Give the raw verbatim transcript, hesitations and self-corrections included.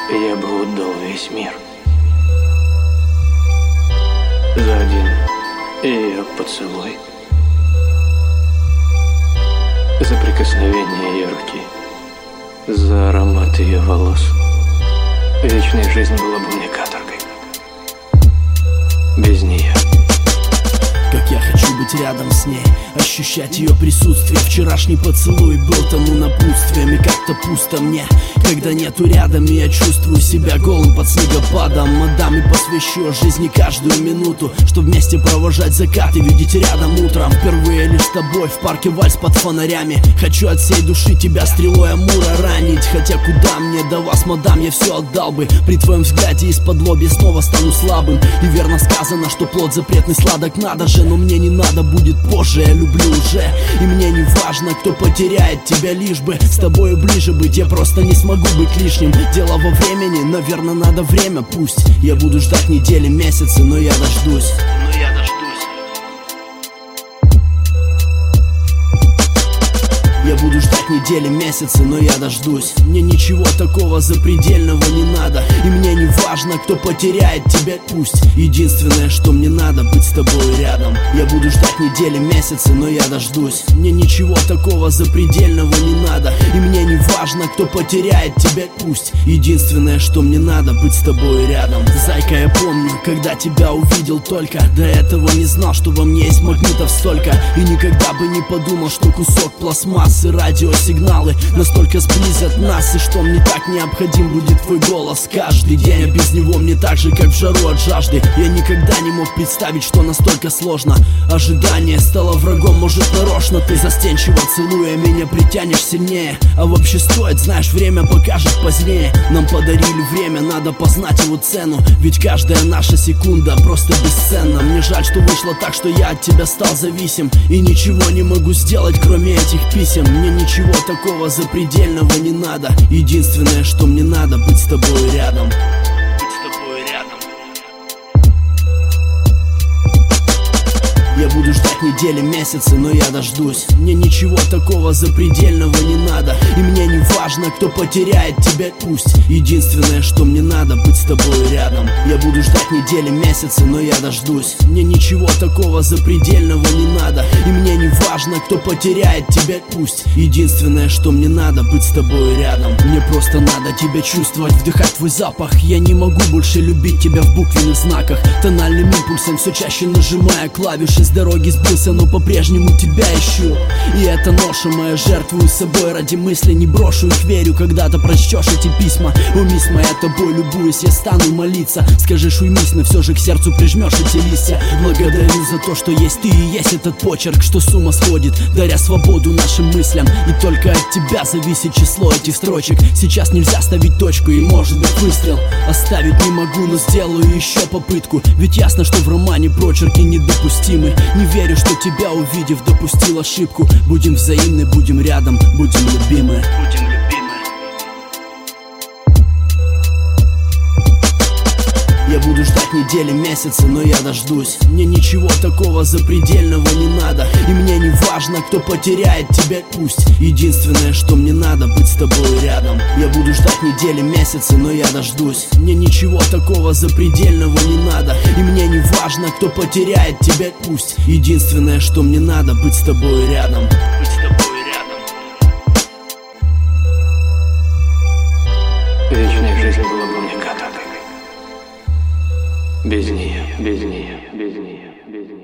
я бы отдал весь мир за один ее поцелуй, за прикосновение ее руки, за аромат ее волос. Вечная жизнь была бы мне каторгой без нее. Как я хочу быть рядом с ней, ощущать ее присутствие. Вчерашний поцелуй был тому напутствием. И как-то пусто мне, когда нету рядом. И я чувствую себя голым под снегопадом. Отдам и посвящу жизни каждую минуту, что вместе провожать закат и видеть рядом утром. Впервые лишь с тобой в парке вальс под фонарями. Хочу от всей души тебя стрелой Амура ранить. Хотя куда мне до вас, мадам, я все отдал бы. При твоем взгляде из-под лобья снова стану слабым. И верно сказано, что плод запретный сладок. Надо же, но мне не надо будет позже, я люблю уже. И мне не важно, кто потеряет тебя, лишь бы с тобой ближе быть. Я просто не смогу быть лишним. Дело во времени, наверное, надо время. Пусть я буду ждать недели, месяцы, но я дождусь. Но я дождусь. Я буду ждать недели, месяцы, но я дождусь. Мне ничего такого запредельного не надо. И мне не важно, кто потеряет тебя, пусть. Единственное, что мне надо, быть с тобой рядом. Я буду ждать недели, месяцы, но я дождусь. Мне ничего такого запредельного не надо. И мне не важно, кто потеряет тебя, пусть. Единственное, что мне надо, быть с тобой рядом. Зайка, я помню, когда тебя увидел только. До этого не знал, что во мне есть магнитов столько. И никогда бы не подумал, что кусок пластмассы и радиосигналы настолько сблизят нас. И что мне так необходим будет твой голос каждый день. А без него мне так же, как в жару от жажды. Я никогда не мог представить, что настолько сложно. Ожидание стало врагом, может нарочно. Ты застенчиво целуя меня притянешь сильнее. А вообще стоит, знаешь, время покажет позднее. Нам подарили время, надо познать его цену. Ведь каждая наша секунда просто бесценна. Мне жаль, что вышло так, что я от тебя стал зависим. И ничего не могу сделать, кроме этих писем. Мне ничего такого запредельного не надо. Единственное, что мне надо, быть с тобой рядом. Быть с тобой рядом. Я буду ждать недели, месяцы, но я дождусь. Мне ничего такого запредельного не надо. И мне не важно, кто потеряет тебя, пусть. Единственное, что мне надо, быть с тобой рядом. Я буду ждать недели, месяцы, но я дождусь. Мне ничего такого запредельного не надо. И мне не важно, кто потеряет тебя, пусть. Единственное, что мне надо, быть с тобой рядом. Мне просто надо тебя чувствовать, вдыхать твой запах. Я не могу больше любить тебя в буквенных знаках. Тональным импульсом все чаще нажимая клавиши. С дороги сбился, но по-прежнему тебя ищу. И это ноша моя, жертвую собой ради мысли. Не брошу их, верю, когда-то прочтешь эти письма. Умись моя тобой, любуюсь, я стану молиться. Скажешь уймись, но все же к сердцу прижмешь эти листья. Благодарю за то, что есть ты и есть этот почерк, что с ума сводит, даря свободу нашим мыслям. И только от тебя зависит число этих строчек. Сейчас нельзя ставить точку и может быть выстрел. Оставить не могу, но сделаю еще попытку. Ведь ясно, что в романе прочерки недопустимы. Не верю, что тебя увидев, допустил ошибку. Будем взаимны, будем рядом, будем любимы. Будем любимы. Я буду ждать недели, месяцы, но я дождусь. Мне ничего такого запредельного не надо. И мне не важно, кто потеряет тебя, пусть. Единственное, что мне надо, быть с тобой рядом. Я буду ждать недели, месяцы, но я дождусь. Мне ничего такого запредельного не надо. И мне не важно, кто потеряет тебя, пусть. Единственное, что мне надо, быть с тобой рядом. Быть с тобой рядом. Вечная жизнь была бы мне каторгой без нее, без нее, без нее, без нее.